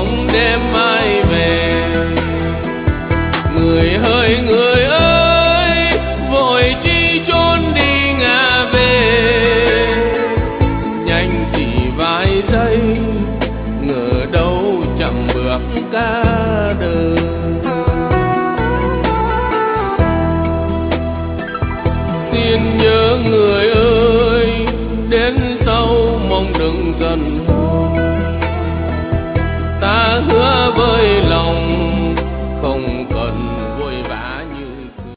bóng đêm ai về. Người ơi vội chi chốn đi ngả về, nhanh chỉ vài giây ngờ đâu chậm bước cả đời. Xin nhớ